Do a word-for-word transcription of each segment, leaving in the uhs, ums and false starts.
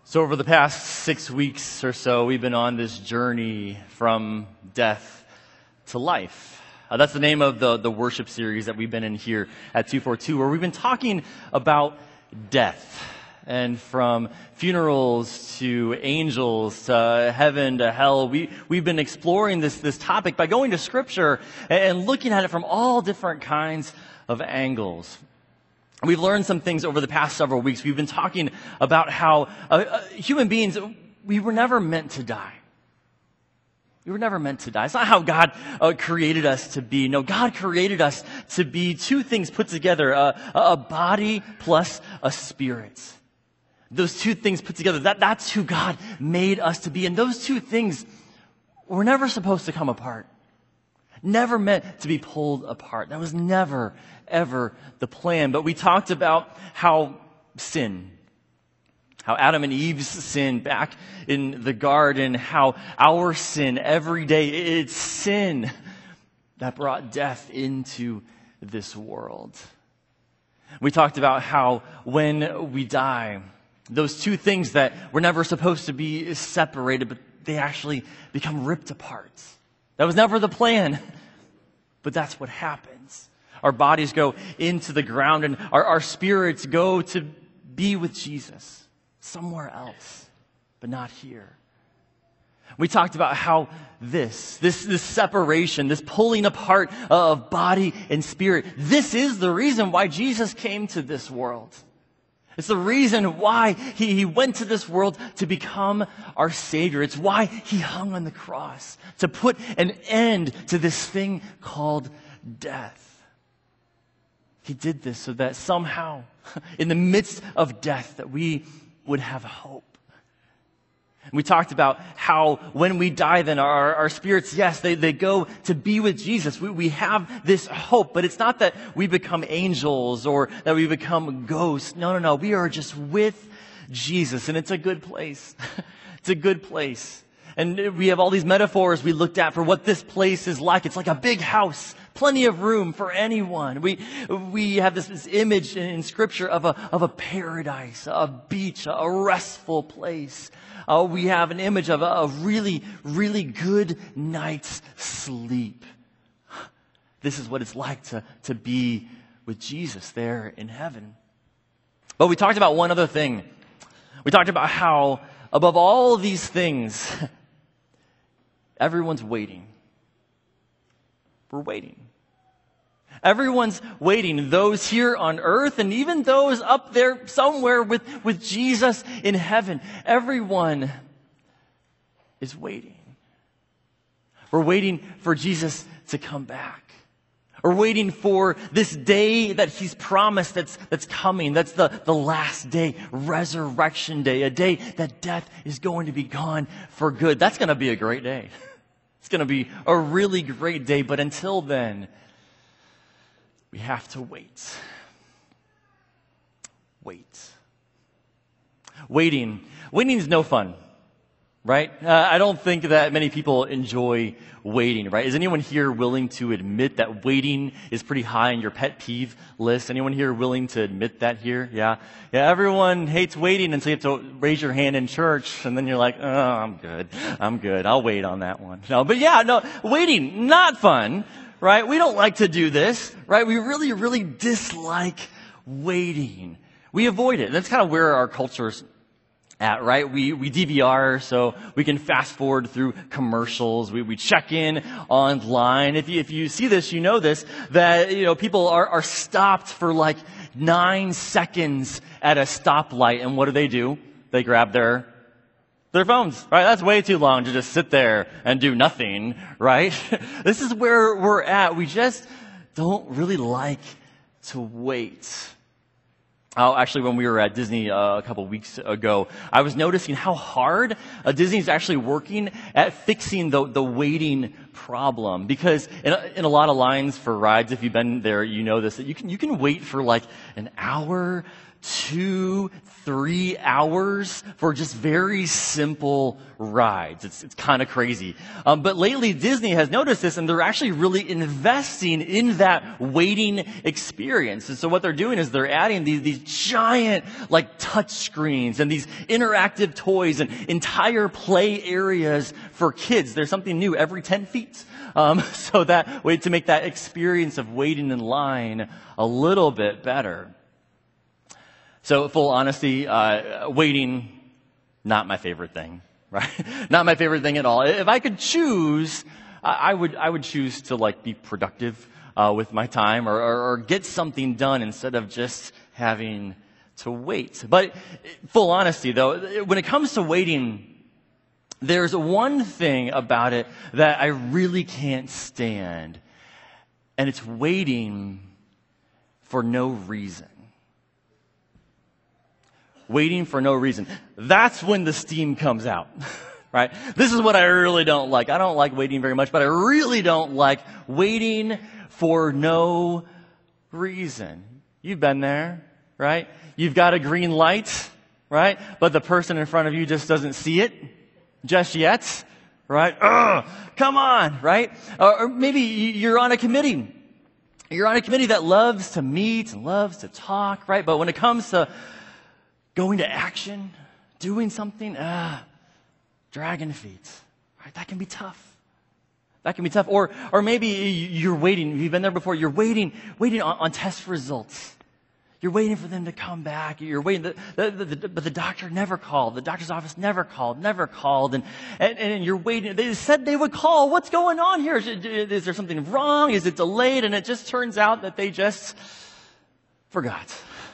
So over the past six weeks or so, we've been on this journey from death to life. Uh, that's the name of the, the worship series that we've been in here at two forty-two, where we've been talking about death. And from funerals to angels to heaven to hell, we, we've been exploring this, this topic by going to Scripture and looking at it from all different kinds of angles. We've learned some things over the past several weeks. We've been talking about how uh, uh, human beings, we were never meant to die. We were never meant to die. It's not how God uh, created us to be. No, God created us to be two things put together, uh, a body plus a spirit. Those two things put together, that, that's who God made us to be. And those two things were never supposed to come apart. Never meant to be pulled apart. That was never, ever the plan. But we talked about how sin, how Adam and Eve's sin back in the garden, how our sin every day, it's sin that brought death into this world. We talked about how when we die, those two things that were never supposed to be separated, but they actually become ripped apart. That was never the plan, but that's what happens. Our bodies go into the ground and our, our spirits go to be with Jesus somewhere else, but not here. We talked about how this, this, this separation, this pulling apart of body and spirit, this is the reason why Jesus came to this world. It's the reason why he, he went to this world to become our Savior. It's why he hung on the cross, to put an end to this thing called death. He did this so that somehow, in the midst of death, that we would have hope. We talked about how when we die, then our, our spirits, yes, they, they go to be with Jesus. We, we have this hope, but it's not that we become angels or that we become ghosts. No, no, no. We are just with Jesus, and it's a good place. It's a good place. And we have all these metaphors we looked at for what this place is like. It's like a big house, plenty of room for anyone. We we have this, this image in Scripture of a of a paradise, a beach, a restful place. Uh, we have an image of a, a really, really good night's sleep. This is what it's like to, to be with Jesus there in heaven. But we talked about one other thing. We talked about how above all these things, everyone's waiting. We're waiting. Everyone's waiting. Those here on earth and even those up there somewhere with, with Jesus in heaven. Everyone is waiting. We're waiting for Jesus to come back. We're waiting for this day that he's promised that's, that's coming. That's the, the last day, resurrection day, a day that death is going to be gone for good. That's going to be a great day. It's going to be a really great day. But until then, we have to wait. Wait. Waiting. Waiting is no fun, right? Uh, I don't think that many people enjoy waiting, right? Is anyone here willing to admit that waiting is pretty high on your pet peeve list? Anyone here willing to admit that here? Yeah. Yeah, everyone hates waiting until you have to raise your hand in church, and then you're like, oh, I'm good. I'm good. I'll wait on that one. No, but yeah, no, waiting, not fun. Right? We don't like to do this, right? We really, really dislike waiting. We avoid it. That's kind of where our culture's at, right? We, we D V R, so we can fast forward through commercials. We, we check in online. If you, if you see this, you know this, that, you know, people are, are stopped for like nine seconds at a stoplight. And what do they do? They grab their Their phones, right? That's way too long to just sit there and do nothing, right? This is where we're at. We just don't really like to wait. Oh, actually, when we were at Disney uh, a couple weeks ago, I was noticing how hard uh, Disney is actually working at fixing the, the waiting problem because in a, in a lot of lines for rides, if you've been there, you know this, that you can, you can wait for like an hour, two, three hours for just very simple rides. It's, it's kind of crazy. Um, but lately Disney has noticed this and they're actually really investing in that waiting experience. And so what they're doing is they're adding these, these giant like touch screens and these interactive toys and entire play areas for kids. There's something new every ten feet. Um, so that way to make that experience of waiting in line a little bit better. So, full honesty, uh, waiting, not my favorite thing, right? Not my favorite thing at all. If I could choose, I would, I would choose to like be productive, uh, with my time or, or, or get something done instead of just having to wait. But, full honesty though, when it comes to waiting, there's one thing about it that I really can't stand, and it's waiting for no reason. Waiting for no reason. That's when the steam comes out, right? This is what I really don't like. I don't like waiting very much, but I really don't like waiting for no reason. You've been there, right? You've got a green light, right? But the person in front of you just doesn't see it just yet, right? Ugh, come on, right? Or, or maybe you're on a committee. You're on a committee that loves to meet and loves to talk, right? But when it comes to going to action, doing something, ah, dragging feet, right? That can be tough. That can be tough. Or, or maybe you're waiting. You've been there before. You're waiting, waiting on, on test results. You're waiting for them to come back. You're waiting, the, the, the, the, but the doctor never called. The doctor's office never called, never called, and, and and you're waiting. They said they would call. What's going on here? Is, is there something wrong? Is it delayed? And it just turns out that they just forgot.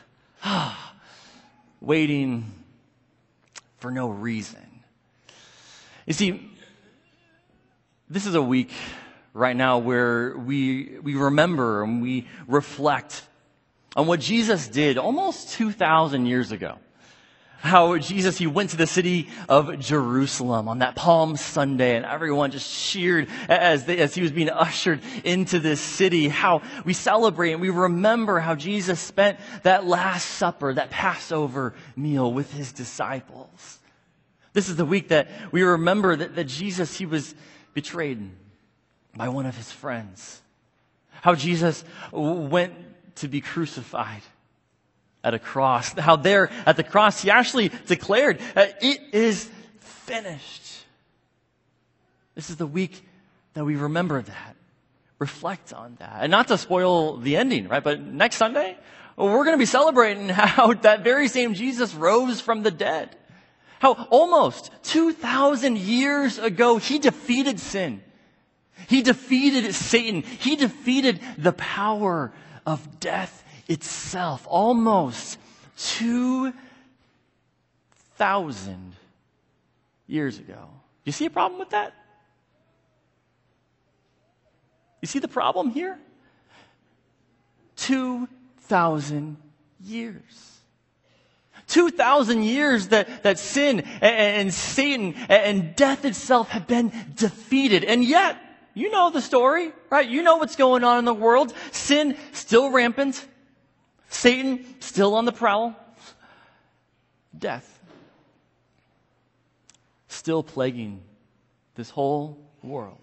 Waiting for no reason. You see, this is a week right now where we we remember and we reflect on what Jesus did almost two thousand years ago. How Jesus, he went to the city of Jerusalem on that Palm Sunday, and everyone just cheered as they, as he was being ushered into this city. How we celebrate and we remember how Jesus spent that Last Supper, that Passover meal with his disciples. This is the week that we remember that, that Jesus, he was betrayed by one of his friends. How Jesus went to be crucified at a cross. How there at the cross he actually declared, uh, it is finished. This is the week that we remember that. Reflect on that. And not to spoil the ending, right? But next Sunday, we're going to be celebrating how that very same Jesus rose from the dead. How almost two thousand years ago, he defeated sin. He defeated Satan. He defeated the power of death itself. Almost two thousand years ago. You see a problem with that? You see the problem here? two thousand years. two thousand years that, that sin and, and Satan and death itself have been defeated. And yet, you know the story, right? You know what's going on in the world. Sin still rampant. Satan still on the prowl. Death still plaguing this whole world.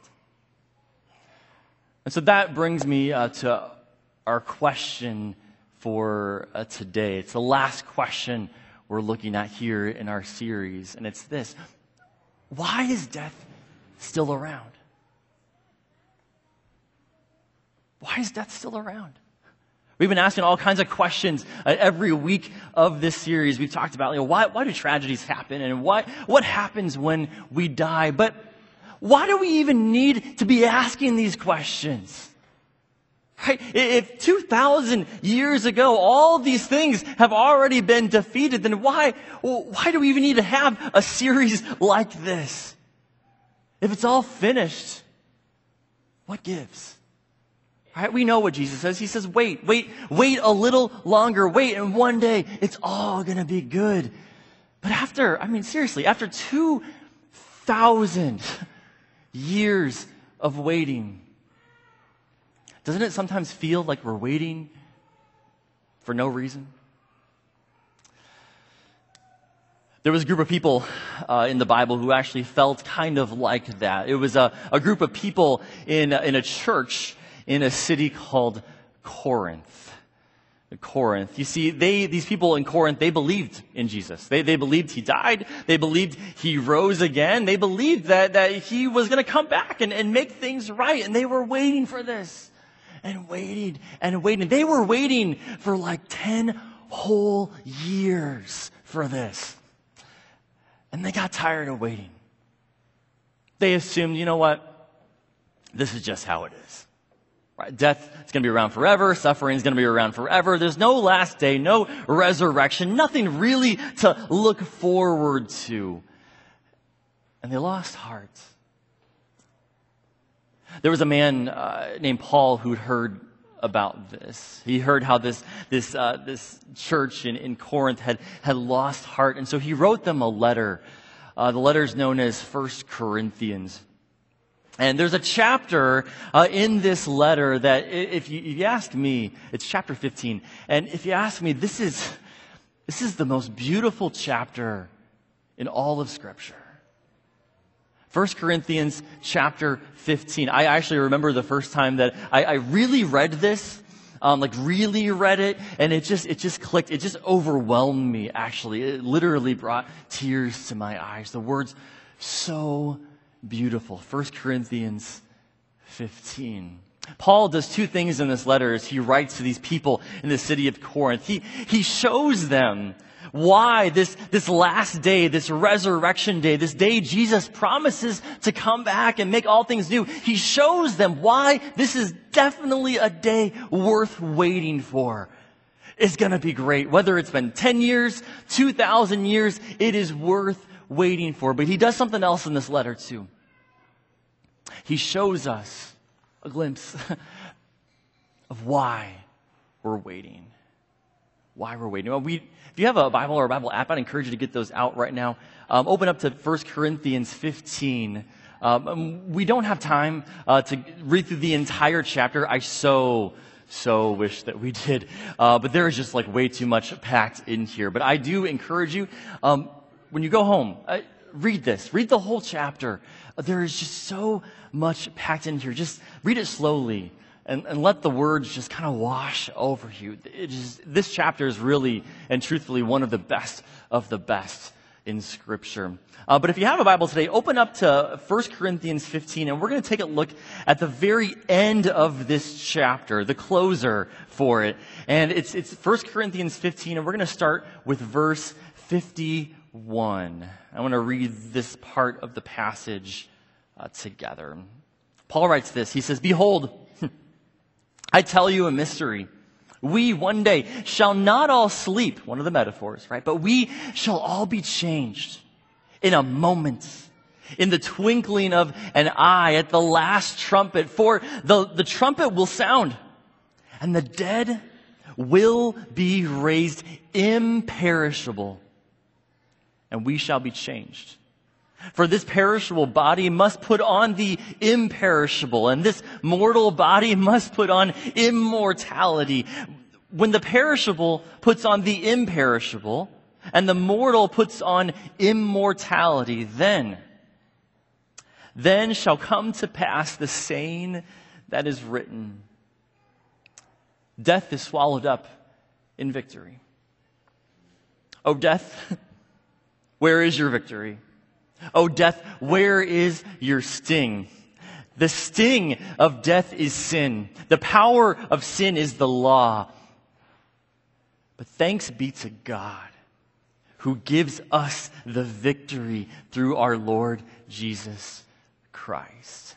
And so that brings me uh, to our question for uh, today. It's the last question we're looking at here in our series, and it's this: why is death still around? Why is death still around? We've been asking all kinds of questions uh, every week of this series. We've talked about, you know, why, why do tragedies happen, and why, what happens when we die? But why do we even need to be asking these questions? Right? If two thousand years ago all of these things have already been defeated, then why, why do we even need to have a series like this? If it's all finished, what gives? Right? We know what Jesus says. He says, wait, wait, wait a little longer, wait, and one day it's all going to be good. But after, I mean, seriously, after two thousand years of waiting. Doesn't it sometimes feel like we're waiting for no reason? There was a group of people uh, in the Bible who actually felt kind of like that. It was a, a group of people in, in a church in a city called Corinth. Corinth. You see, they, these people in Corinth, they believed in Jesus. They, they believed he died. They believed he rose again. They believed that, that he was going to come back and, and make things right. And they were waiting for this and waiting and waiting. They were waiting for like ten whole years for this. And they got tired of waiting. They assumed, you know what? This is just how it is. Right? Death is going to be around forever. Suffering is going to be around forever. There's no last day, no resurrection, nothing really to look forward to. And they lost heart. There was a man uh, named Paul who'd heard about this. He heard how this this uh, this church in, in Corinth had, had lost heart. And so he wrote them a letter. Uh, the letter is known as First Corinthians. And there's a chapter uh, in this letter that, if you, if you ask me, it's chapter fifteen. And if you ask me, this is this is the most beautiful chapter in all of Scripture. First Corinthians chapter fifteen. I actually remember the first time that I, I really read this, um, like really read it, and it just it just clicked. It just overwhelmed me, actually. It literally brought tears to my eyes. The words, so beautiful. First Corinthians fifteen. Paul does two things in this letter as he writes to these people in the city of Corinth. He, he shows them why this, this last day, this resurrection day, this day Jesus promises to come back and make all things new. He shows them why this is definitely a day worth waiting for. It's going to be great. Whether it's been ten years, two thousand years, it is worth waiting for. But he does something else in this letter too. He shows us a glimpse of why we're waiting. Why we're waiting. Well, we, if you have a Bible or a Bible app, I'd encourage you to get those out right now. Um, open up to First Corinthians fifteen. Um, we don't have time uh, to read through the entire chapter. I so, so wish that we did. Uh, but there is just like way too much packed in here. But I do encourage you, um, when you go home, uh, read this. Read the whole chapter. Uh, there is just so much packed in here. Just read it slowly. And, and let the words just kind of wash over you. It is, this chapter is really and truthfully one of the best of the best in Scripture. Uh, but if you have a Bible today, open up to First Corinthians fifteen, and we're going to take a look at the very end of this chapter, the closer for it. And it's, it's First Corinthians fifteen, and we're going to start with verse fifty-one. I want to read this part of the passage uh, together. Paul writes this. He says, "Behold, I tell you a mystery. We one day shall not all sleep," one of the metaphors, right? "But we shall all be changed in a moment, in the twinkling of an eye, at the last trumpet. For the, the trumpet will sound, and the dead will be raised imperishable, and we shall be changed. For this perishable body must put on the imperishable, and this mortal body must put on immortality. When the perishable puts on the imperishable, and the mortal puts on immortality, then, then shall come to pass the saying that is written, death is swallowed up in victory. O death, where is your victory? O death, where is your sting? The sting of death is sin. The power of sin is the law. But thanks be to God, who gives us the victory through our Lord Jesus Christ."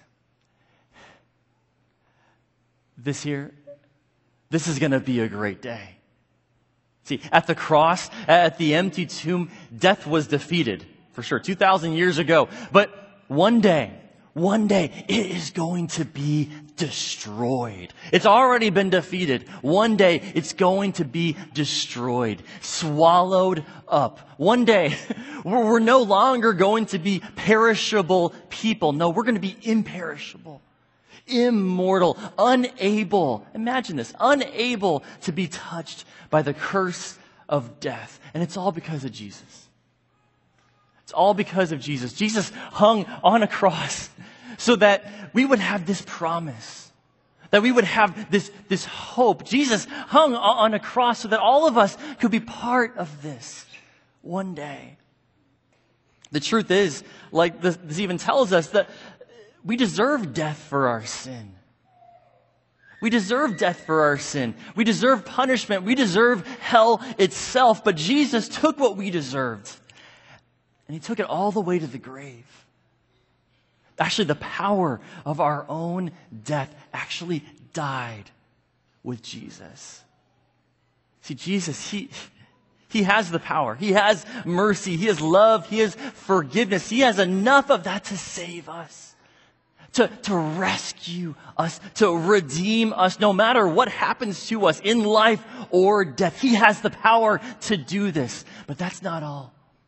This here, this is going to be a great day. See, at the cross, at the empty tomb, death was defeated. For sure, two thousand years ago. But one day, one day, it is going to be destroyed. It's already been defeated. One day, it's going to be destroyed, swallowed up. One day, we're no longer going to be perishable people. No, we're going to be imperishable. immortal, unable, imagine this, unable to be touched by the curse of death. And it's all because of Jesus. It's all because of Jesus. Jesus hung on a cross so that we would have this promise, that we would have this, this hope. Jesus hung on a cross so that all of us could be part of this one day. The truth is, like this, this even tells us, that we deserve death for our sin. We deserve death for our sin. We deserve punishment. We deserve hell itself. But Jesus took what we deserved, and he took it all the way to the grave. Actually, the power of our own death actually died with Jesus. See, Jesus, he, he has the power. He has mercy. He has love. He has forgiveness. He has enough of that to save us, to, to rescue us, to redeem us, no matter what happens to us in life or death. He has the power to do this. But that's not all.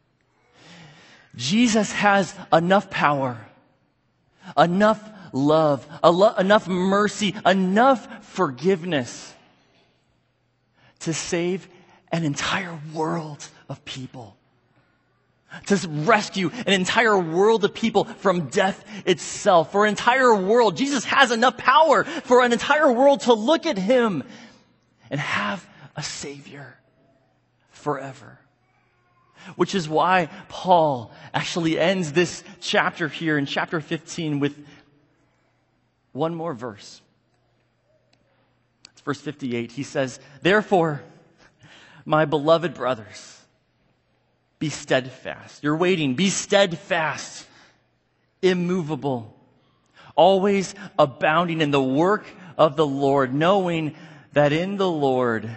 Jesus has enough power, enough love, enough mercy, enough forgiveness to save an entire world of people, to rescue an entire world of people from death itself. For an entire world, Jesus has enough power for an entire world to look at him and have a Savior forever. Which is why Paul actually ends this chapter here in chapter fifteen with one more verse. It's verse fifty-eight. He says, "Therefore, my beloved brothers, be steadfast." You're waiting. Be steadfast, immovable, always abounding in the work of the Lord, knowing that in the Lord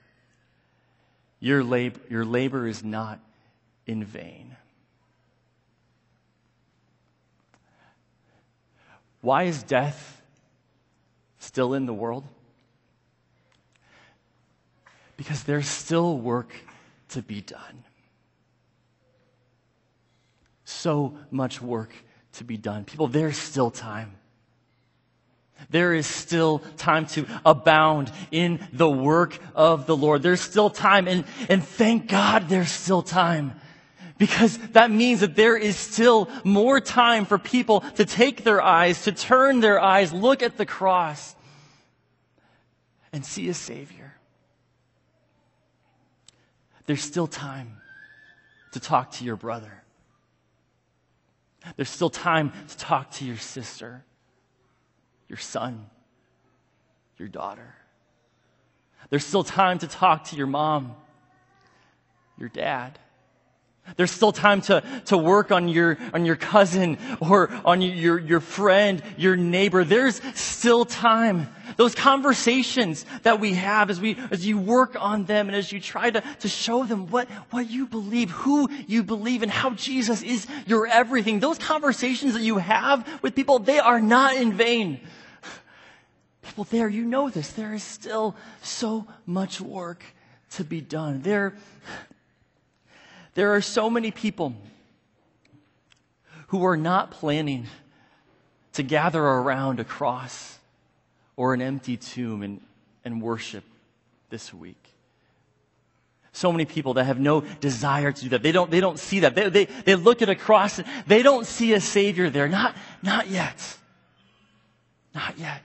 your labor, your labor is not in vain. Why is death still in the world? Because there's still work to be done. So much work to be done. People, there's still time. There is still time to abound in the work of the Lord. There's still time, and, and thank God there's still time. Because that means that there is still more time for people to take their eyes, to turn their eyes, look at the cross, and see a Savior. There's still time to talk to your brother. There's still time to talk to your sister, your son, your daughter. There's still time to talk to your mom, your dad. There's still time to, to work on your, on your cousin or on your, your friend, your neighbor. There's still time. Those conversations that we have as we, as you work on them and as you try to, to show them what, what you believe, who you believe, and how Jesus is your everything. Those conversations that you have with people, they are not in vain. People there, you know this. There is still so much work to be done. There There are so many people who are not planning to gather around a cross or an empty tomb and, and worship this week. So many people that have no desire to do that. They don't, they don't see that. They, they, they look at a cross and they don't see a Savior there. Not, not yet. Not yet.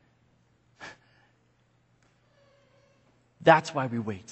That's why we wait.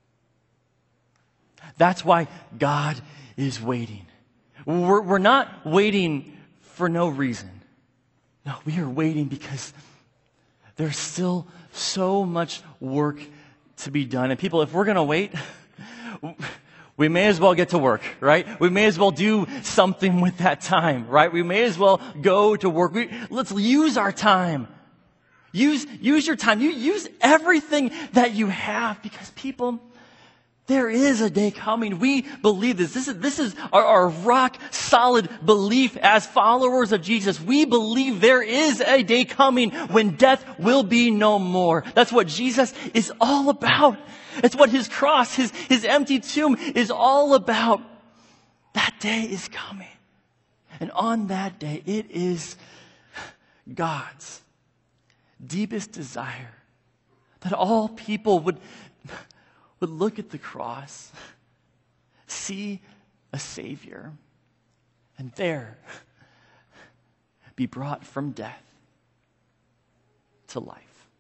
That's why God is waiting. We're, we're not waiting for no reason. No, we are waiting because there's still so much work to be done. And people, if we're going to wait, we may as well get to work, right? We may as well do something with that time, right? We may as well go to work. We, let's use our time. Use, use your time. You use everything that you have, because people, there is a day coming. We believe this. This is, this is our, our rock solid belief as followers of Jesus. We believe there is a day coming when death will be no more. That's what Jesus is all about. It's what his cross, his, his empty tomb is all about. That day is coming. And on that day, it is God's deepest desire, that all people would, would look at the cross, see a Savior, and there be brought from death to life.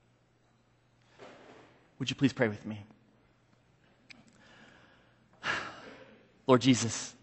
Would you please pray with me? Lord Jesus,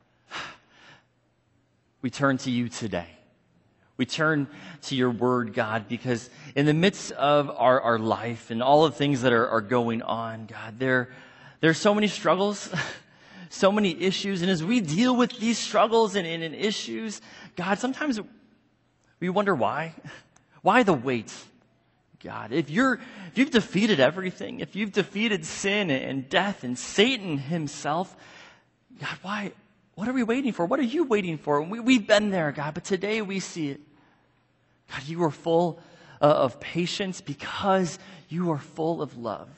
we turn to you today. We turn to your word, God, because in the midst of our, our life and all the things that are, are going on, God, there, there are so many struggles, so many issues. And as we deal with these struggles and, and, and issues, God, sometimes we wonder why. Why the weight? God, if you're, if you've defeated everything, if you've defeated sin and death and Satan himself, God, why, what are we waiting for? What are you waiting for? We, we've been there, God, but today we see it. God, you are full uh, of patience because you are full of love.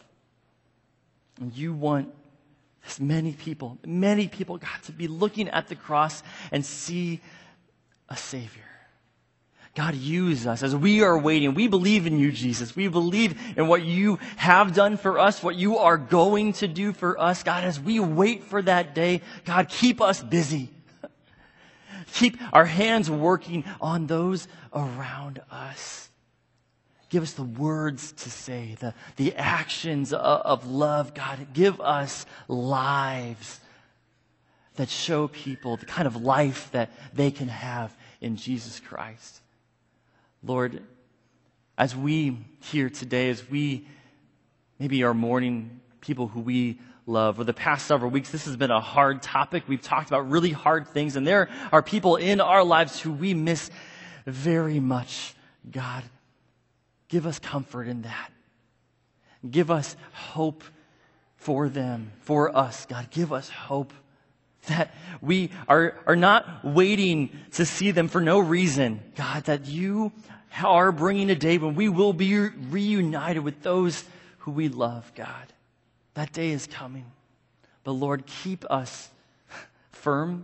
And you want as many people, many people, God, to be looking at the cross and see a Savior. God, use us as we are waiting. We believe in you, Jesus. We believe in what you have done for us, what you are going to do for us. God, as we wait for that day, God, keep us busy. Keep our hands working on those around us. Give us the words to say, the, the actions of, of love. God, give us lives that show people the kind of life that they can have in Jesus Christ. Lord, as we here today, as we maybe are mourning people who we love, for the past several weeks, this has been a hard topic. We've talked about really hard things, and there are people in our lives who we miss very much. God, give us comfort in that. Give us hope for them, for us. God, give us hope that we are, are not waiting to see them for no reason. God, that you are bringing a day when we will be reunited with those who we love, God. That day is coming. But Lord, keep us firm,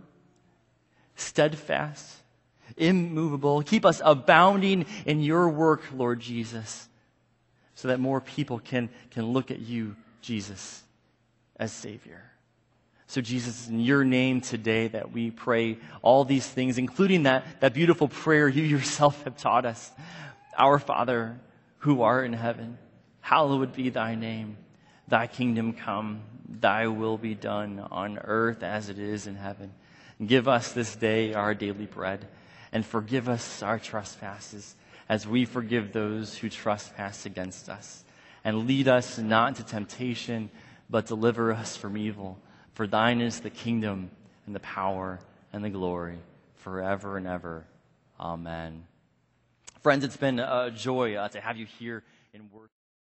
steadfast, immovable. Keep us abounding in your work, Lord Jesus, so that more people can, can look at you, Jesus, as Savior. So Jesus, in your name today that we pray all these things, including that, that beautiful prayer you yourself have taught us. Our Father, who art in heaven, hallowed be thy name. Thy kingdom come, thy will be done on earth as it is in heaven. And give us this day our daily bread, and forgive us our trespasses, as we forgive those who trespass against us. And lead us not into temptation, but deliver us from evil. For thine is the kingdom and the power and the glory forever and ever. Amen. Friends, it's been a joy uh, to have you here in worship.